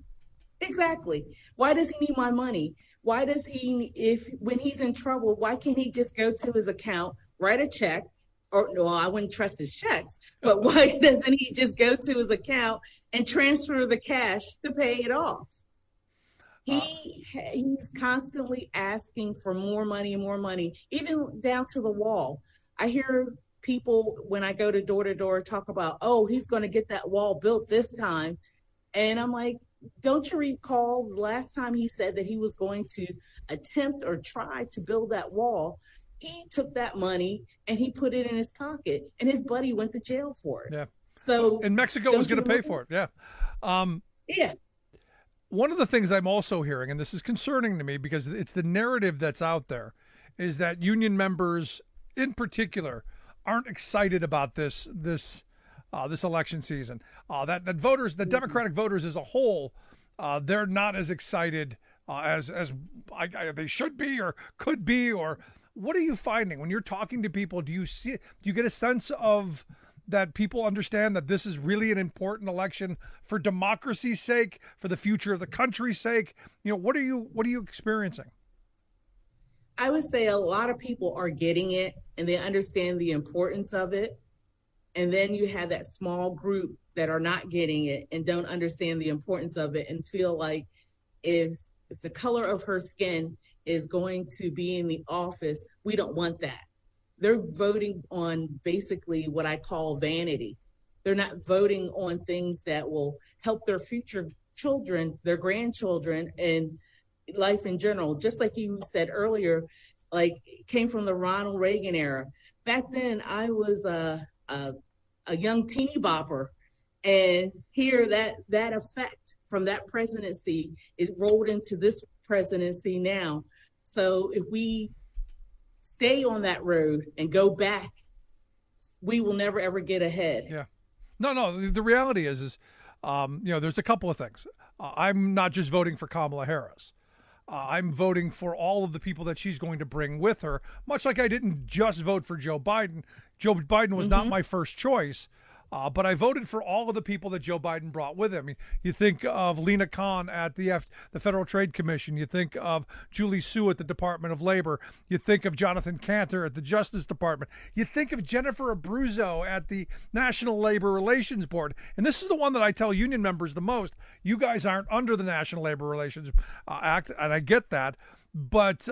Why does he need my money? Why does when he's in trouble, why can't he just go to his account, write a check? Or no, I wouldn't trust his checks, but why doesn't he just go to his account and transfer the cash to pay it off? He's constantly asking for more money and more money, even down to the wall. I hear people when I go to door talk about, oh, he's going to get that wall built this time. And I'm like, don't you recall the last time he said that he was going to attempt or try to build that wall? He took that money and he put it in his pocket, and his buddy went to jail for it. Yeah. So and Mexico was going to pay for it. Yeah. Yeah. One of the things I'm also hearing, and this is concerning to me because it's the narrative that's out there, is that union members in particular aren't excited about this election season. That voters, the Democratic voters as a whole, they're not as excited as they should be or could be. Or what are you finding when you're talking to people? Do you get a sense of that people understand that this is really an important election for democracy's sake, for the future of the country's sake? What are you experiencing? I would say a lot of people are getting it and they understand the importance of it. And then you have that small group that are not getting it and don't understand the importance of it and feel like if the color of her skin is going to be in the office, we don't want that. They're voting on basically what I call vanity. They're not voting on things that will help their future children, their grandchildren, and life in general. Just like you said earlier, like came from the Ronald Reagan era. Back then, I was a young teeny bopper, and here that effect from that presidency is rolled into this presidency now. So if we stay on that road and go back, we will never ever get ahead. Yeah, no. The reality is there's a couple of things. I'm not just voting for Kamala Harris. I'm voting for all of the people that she's going to bring with her, much like I didn't just vote for Joe Biden. Joe Biden was not my first choice, but I voted for all of the people that Joe Biden brought with him. You think of Lena Khan at the Federal Trade Commission. You think of Julie Su at the Department of Labor. You think of Jonathan Cantor at the Justice Department. You think of Jennifer Abruzzo at the National Labor Relations Board. And this is the one that I tell union members the most. You guys aren't under the National Labor Relations Act, and I get that. But,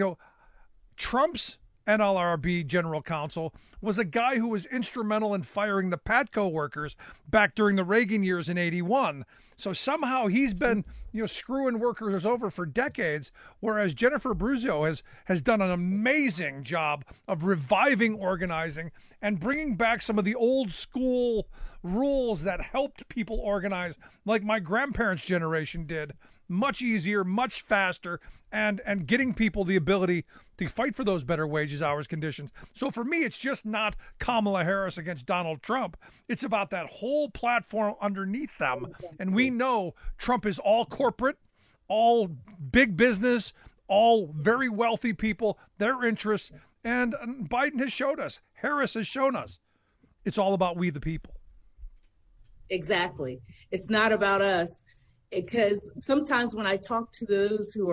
Trump's NLRB general counsel was a guy who was instrumental in firing the Patco workers back during the Reagan years in '81. So somehow he's been, screwing workers over for decades, whereas Jennifer Abruzzo has done an amazing job of reviving organizing and bringing back some of the old school rules that helped people organize, like my grandparents' generation did. Much easier, much faster, and getting people the ability to fight for those better wages, hours, conditions. So for me, it's just not Kamala Harris against Donald Trump. It's about that whole platform underneath them. And we know Trump is all corporate, all big business, all very wealthy people, their interests. And Biden has showed us, Harris has shown us, it's all about we the people. Exactly. It's not about us. Because sometimes when I talk to those who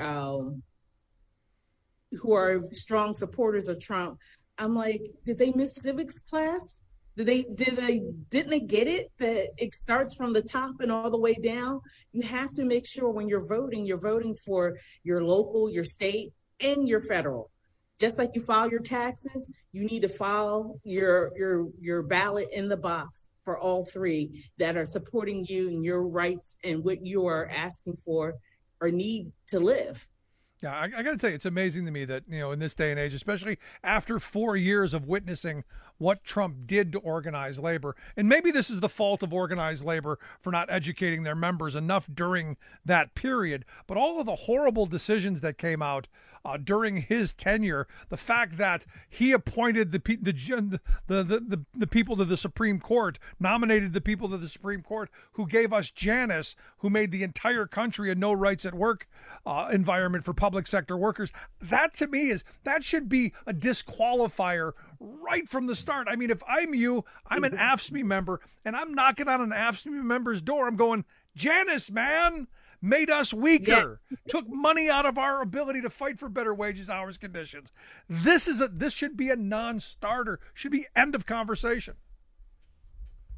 are strong supporters of Trump, I'm like, did they miss civics class? Didn't they get it that it starts from the top and all the way down? You have to make sure when you're voting for your local, your state, and your federal. Just like you file your taxes, you need to file your ballot in the box for all three that are supporting you and your rights and what you are asking for or need to live. Yeah, I got to tell you, it's amazing to me that, in this day and age, especially after 4 years of witnessing what Trump did to organized labor, and maybe this is the fault of organized labor for not educating their members enough during that period, but all of the horrible decisions that came out during his tenure, the fact that he appointed the people to the Supreme Court, nominated the people to the Supreme Court who gave us Janus, who made the entire country a no rights at work environment for public sector workers. That to me that should be a disqualifier right from the start. I mean, if I'm you, I'm an AFSCME member, and I'm knocking on an AFSCME member's door. I'm going, Janus, man, made us weaker, took money out of our ability to fight for better wages, hours, conditions. This should be a non-starter, should be end of conversation.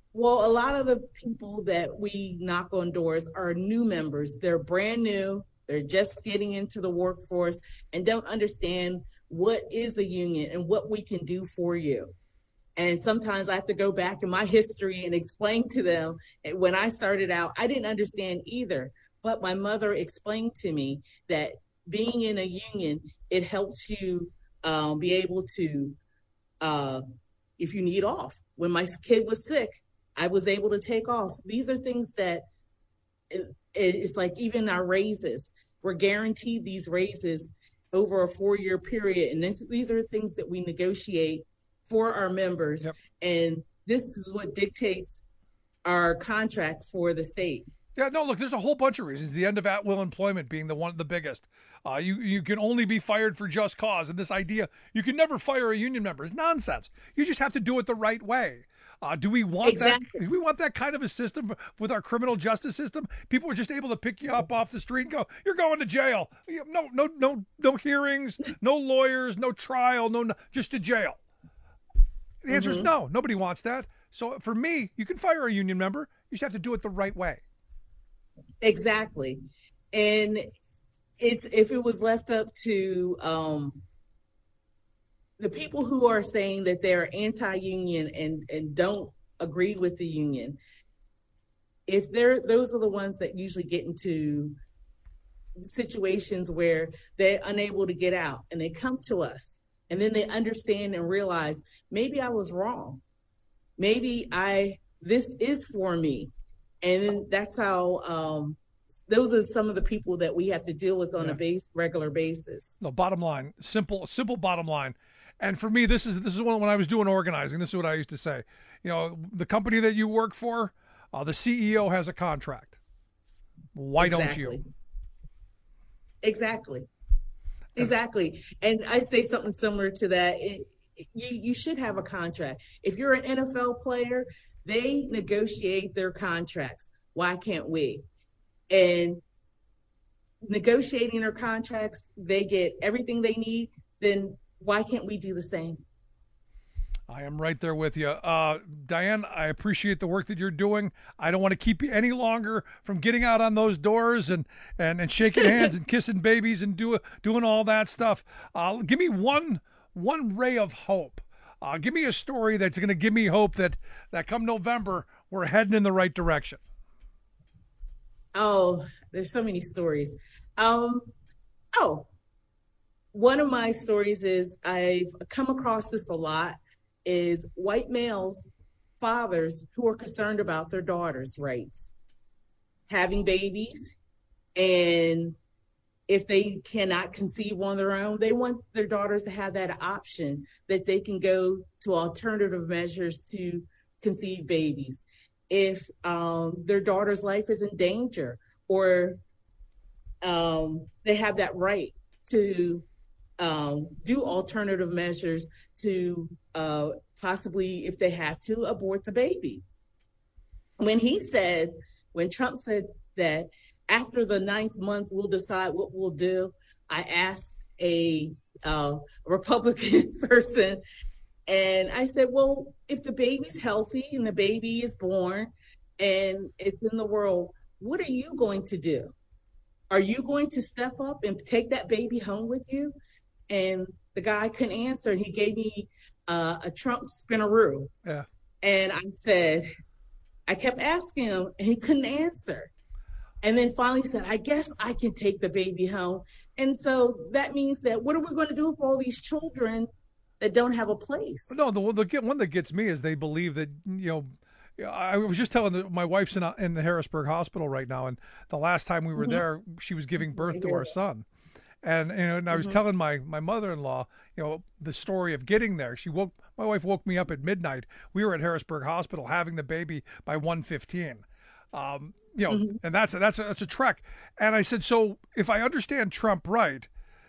Well, a lot of the people that we knock on doors are new members. They're brand new. They're just getting into the workforce and don't understand what is a union and what we can do for you. And sometimes I have to go back in my history and explain to them. When I started out, I didn't understand either. But my mother explained to me that being in a union, it helps you be able to, if you need off. When my kid was sick, I was able to take off. These are things that it's like even our raises. We're guaranteed these raises over a 4-year period. And these are things that we negotiate for our members. Yep. And this is what dictates our contract for the state. Yeah, no, look, there's a whole bunch of reasons. The end of at-will employment being the biggest. You can only be fired for just cause. And this idea, you can never fire a union member is nonsense. You just have to do it the right way. Do we want that? Do we want that kind of a system with our criminal justice system? People are just able to pick you up off the street and go, "You're going to jail." No hearings, no lawyers, no trial, just to jail. The answer is no. Nobody wants that. So for me, you can fire a union member. You just have to do it the right way. Exactly, and if it was left up to the people who are saying that they're anti-union and don't agree with the union, those are the ones that usually get into situations where they're unable to get out and they come to us and then they understand and realize maybe I was wrong. Maybe this is for me. And then that's how those are some of the people that we have to deal with on a regular basis. No, bottom line, simple bottom line. And for me, this is when I was doing organizing, this is what I used to say. The company that you work for, the CEO has a contract. Why don't you? Exactly. And I say something similar to that. You should have a contract. If you're an NFL player, they negotiate their contracts. Why can't we? And negotiating their contracts, they get everything they need. Then why can't we do the same? I am right there with you. Diane, I appreciate the work that you're doing. I don't want to keep you any longer from getting out on those doors and shaking hands and kissing babies and doing all that stuff. Give me one ray of hope. Give me a story that's going to give me hope that come November, we're heading in the right direction. Oh, there's so many stories. One of my stories is I've come across this a lot is white males, fathers who are concerned about their daughters' rights, having babies. And if they cannot conceive on their own, they want their daughters to have that option that they can go to alternative measures to conceive babies. If their daughter's life is in danger or they have that right to do alternative measures to possibly, if they have to, abort the baby. When Trump said that after the 9th month, we'll decide what we'll do, I asked a Republican person, and I said, well, if the baby's healthy and the baby is born and it's in the world, what are you going to do? Are you going to step up and take that baby home with you? And the guy couldn't answer. He gave me a Trump spinaroo. Yeah. And I kept asking him, and he couldn't answer. And then finally he said, I guess I can take the baby home. And so that means that what are we going to do with all these children that don't have a place? No, the one that gets me is they believe that, I was just telling my wife's in the Harrisburg Hospital right now, and the last time we were there, she was giving birth to our son. And I was telling my mother-in-law, the story of getting there. My wife woke me up at midnight. We were at Harrisburg Hospital having the baby by 1:15. And that's a trek. And I said, so if I understand Trump right,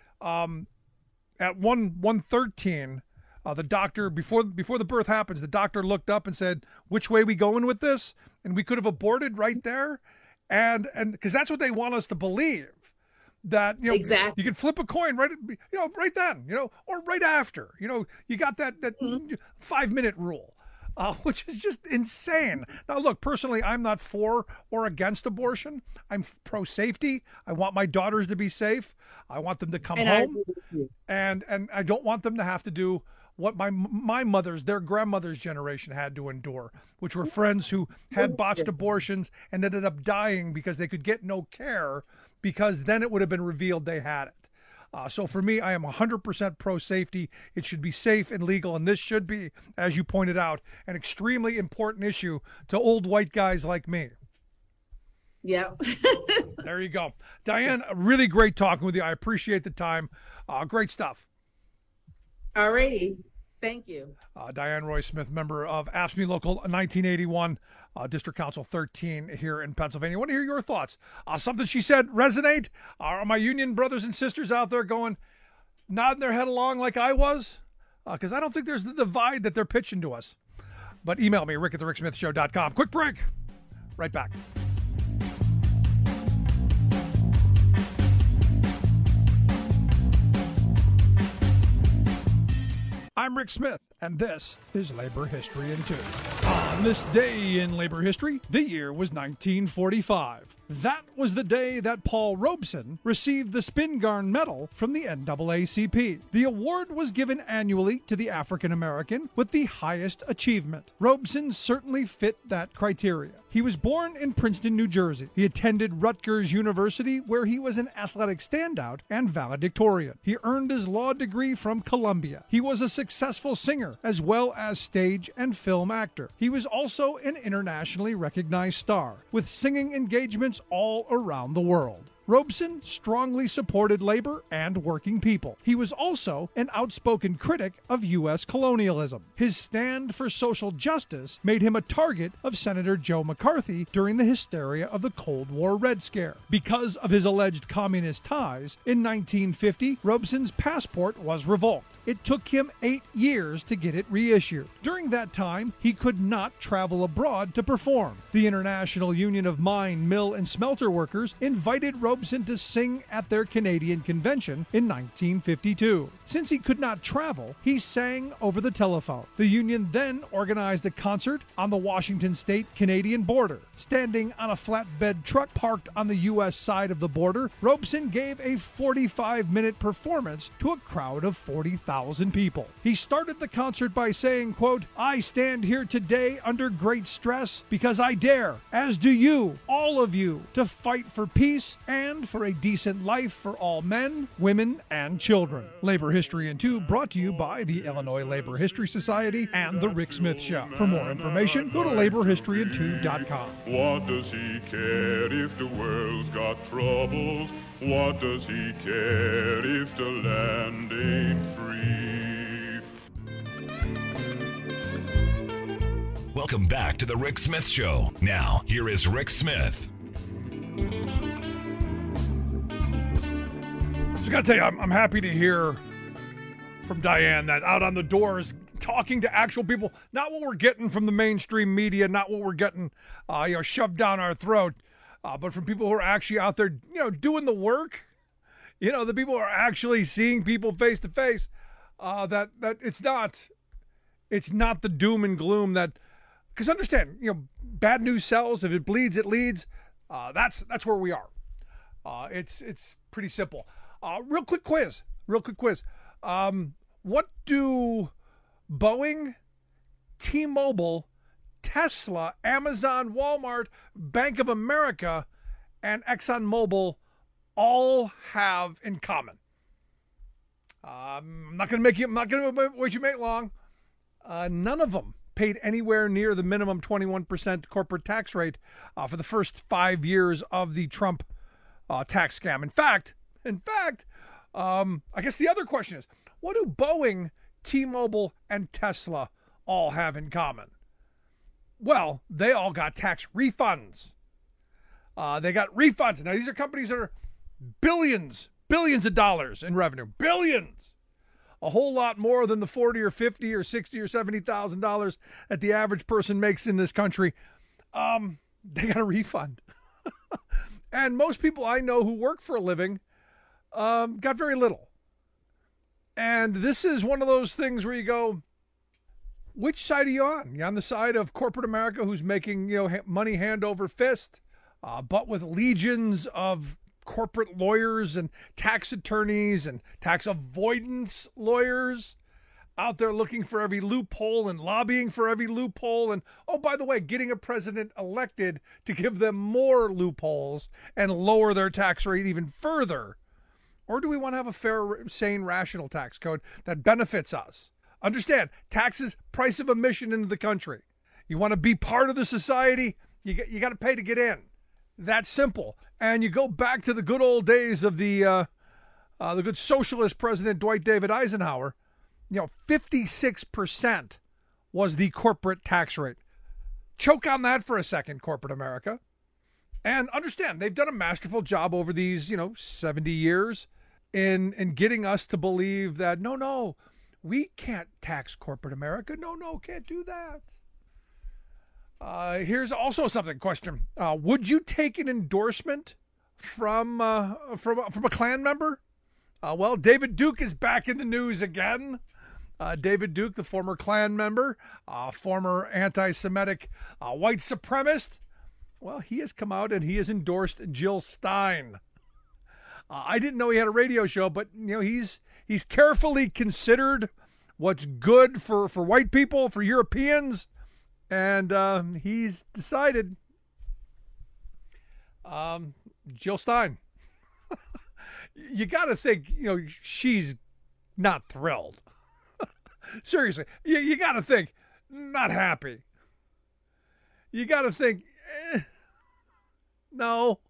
at 1:13, the doctor before the birth happens, the doctor looked up and said, "Which way we going with this?" And we could have aborted right there, and because that's what they want us to believe. That exactly. You can flip a coin right then, or right after. You got that 5-minute rule. which is just insane. Now, look, personally, I'm not for or against abortion. I'm pro-safety. I want my daughters to be safe. I want them to come home. And I don't want them to have to do what my mother's, their grandmother's generation had to endure, which were friends who had botched abortions and ended up dying because they could get no care, because then it would have been revealed they had it. So for me, I am 100% pro-safety. It should be safe and legal, and this should be, as you pointed out, an extremely important issue to old white guys like me. Yeah. There you go. Diane, really great talking with you. I appreciate the time. Great stuff. All righty. Thank you. Diane Roy Smith, member of AFSCME Local 1981, District Council 13 here in Pennsylvania. I want to hear your thoughts. Something she said resonate? Are my union brothers and sisters out there going, nodding their head along like I was? Because I don't think there's the divide that they're pitching to us. But email me, rick@thericksmithshow.com. Quick break. Right back. I'm Rick Smith, and this is Labor History in 2. On this day in labor history, the year was 1945. That was the day that Paul Robeson received the Spingarn Medal from the NAACP. The award was given annually to the African American with the highest achievement. Robeson certainly fit that criteria. He was born in Princeton, New Jersey. He attended Rutgers University, where he was an athletic standout and valedictorian. He earned his law degree from Columbia. He was a successful singer, as well as stage and film actor. He was also an internationally recognized star, with singing engagements all around the world. Robeson strongly supported labor and working people. He was also an outspoken critic of U.S. colonialism. His stand for social justice made him a target of Senator Joe McCarthy during the hysteria of the Cold War Red Scare. Because of his alleged communist ties, in 1950, Robeson's passport was revoked. It took him 8 years to get it reissued. During that time, he could not travel abroad to perform. The International Union of Mine, Mill, and Smelter Workers invited Robeson to sing at their Canadian convention in 1952. Since he could not travel, he sang over the telephone. The union then organized a concert on the Washington state-Canadian border. Standing on a flatbed truck parked on the U.S. side of the border, Robeson gave a 45-minute performance to a crowd of 40,000 people. He started the concert by saying, quote, "I stand here today under great stress because I dare, as do you, all of you, to fight for peace and for a decent life for all men, women, and children." Labor History in 2 brought to you by the Illinois Labor History Society and The Rick Smith Show. For more information, go to laborhistoryin2.com. What does he care if the world's got troubles? What does he care if the land ain't free? Welcome back to The Rick Smith Show. Now, here is Rick Smith. I gotta tell you, I'm happy to hear from Diane that out on the doors, talking to actual people, not what we're getting from the mainstream media, not what we're getting, shoved down our throat, but from people who are actually out there, doing the work. The people who are actually seeing people face to face. That it's not the doom and gloom that, because understand, bad news sells. If it bleeds, it leads. That's where we are. It's pretty simple. Real quick quiz. What do Boeing, T-Mobile, Tesla, Amazon, Walmart, Bank of America, and ExxonMobil all have in common? I'm not going to wait you long. None of them paid anywhere near the minimum 21% corporate tax rate for the first 5 years of the Trump tax scam. In fact, I guess the other question is, what do Boeing, T-Mobile, and Tesla all have in common? Well, they all got tax refunds. They got refunds. Now, these are companies that are billions of dollars in revenue. Billions. A whole lot more than the $40 or $50 or $60 or $70,000 that the average person makes in this country. They got a refund. And most people I know who work for a living got very little. And this is one of those things where you go, which side are you on? You on the side of corporate America, who's making money hand over fist, but with legions of corporate lawyers and tax attorneys and tax avoidance lawyers out there looking for every loophole and lobbying for every loophole, and oh, by the way, getting a president elected to give them more loopholes and lower their tax rate even further? Or do we want to have a fair, sane, rational tax code that benefits us? Understand, taxes, price of admission into the country. You want to be part of the society, you got to pay to get in. That's simple. And you go back to the good old days of the good socialist president Dwight David Eisenhower. 56% was the corporate tax rate. Choke on that for a second, corporate America. And understand, they've done a masterful job over these, 70 years in getting us to believe that, no, we can't tax corporate America. No, can't do that. Here's also something, question. Would you take an endorsement from a Klan member? Well, David Duke is back in the news again. David Duke, the former Klan member, former anti-Semitic white supremacist, well, he has come out and he has endorsed Jill Stein. I didn't know he had a radio show, but he's carefully considered what's good for white people, for Europeans, and he's decided Jill Stein. You got to think, she's not thrilled. Seriously, you got to think, not happy. You got to think, no.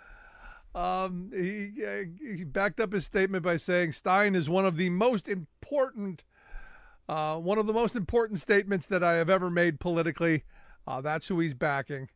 He backed up his statement by saying Stein is one of the most important statements that I have ever made politically. That's who he's backing.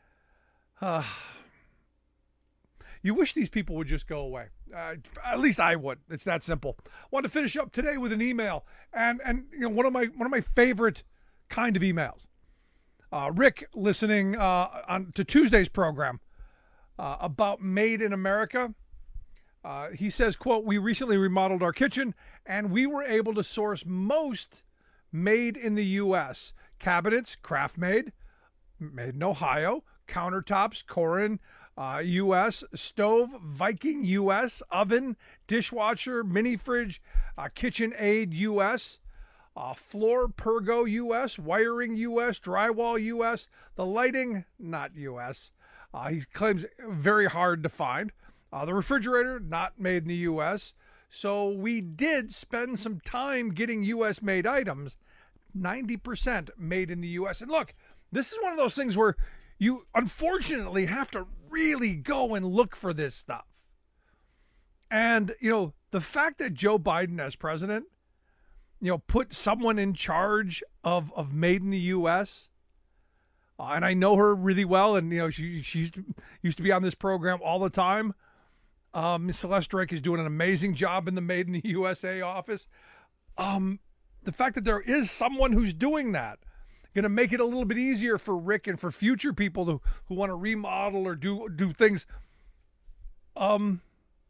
You wish these people would just go away. At least I would. It's that simple. Want to finish up today with an email, and one of my favorite kind of emails. Rick, listening to Tuesday's program about Made in America. He says, quote, "We recently remodeled our kitchen, and we were able to source most made in the U.S. Cabinets, Craft-Made, made in Ohio. Countertops, Corin, U.S. Stove, Viking, U.S. Oven, dishwasher, mini fridge, KitchenAid, U.S. Floor, Pergo, U.S. Wiring, U.S. Drywall, U.S. The lighting, not U.S. He claims very hard to find. The refrigerator, not made in the U.S. So we did spend some time getting U.S.-made items, 90% made in the U.S. And look, this is one of those things where you unfortunately have to really go and look for this stuff. And, the fact that Joe Biden as president, put someone in charge of Made in the U.S., and I know her really well, and, she used to be on this program all the time. Miss Celeste Drake is doing an amazing job in the Made in the USA office. The fact that there is someone who's doing that, going to make it a little bit easier for Rick and for future people who want to remodel or do things. I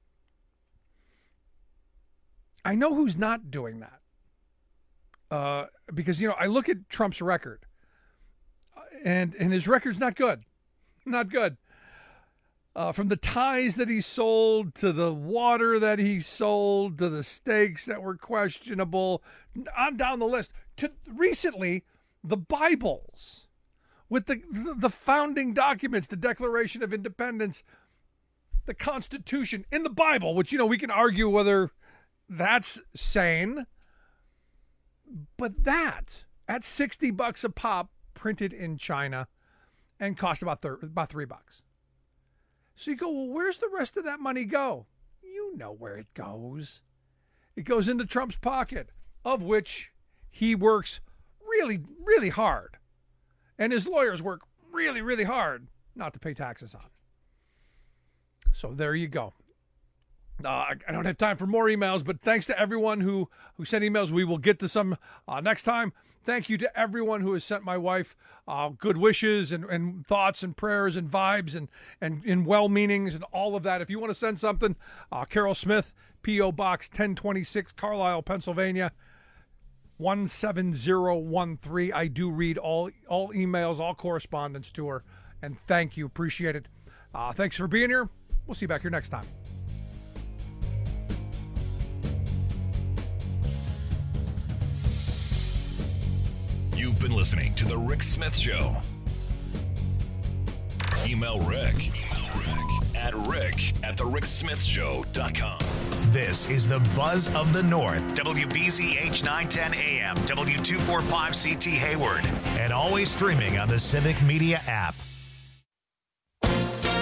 know who's not doing that. Because, I look at Trump's record, and his record's not good. Not good. From the ties that he sold, to the water that he sold, to the steaks that were questionable, on down the list, to recently the Bibles with the founding documents, the Declaration of Independence, the Constitution in the Bible, which, we can argue whether that's sane, but that at $60 a pop, printed in China, and cost about $3. So you go, well, where's the rest of that money go? You know where it goes. It goes into Trump's pocket, of which he works really, really hard. And his lawyers work really, really hard not to pay taxes on. So there you go. I don't have time for more emails, but thanks to everyone who sent emails. We will get to some next time. Thank you to everyone who has sent my wife good wishes and thoughts and prayers and vibes and well-meanings and all of that. If you want to send something, Carol Smith, P.O. Box 1026, Carlisle, Pennsylvania. 17013. I do read all emails, all correspondence to her, and thank you. Appreciate it. Thanks for being here. We'll see you back here next time. You've been listening to The Rick Smith Show. Email Rick at rick@thericksmithshow.com. This is the Buzz of the North, WBZH 910 AM, W245CT Hayward, and always streaming on the Civic Media app.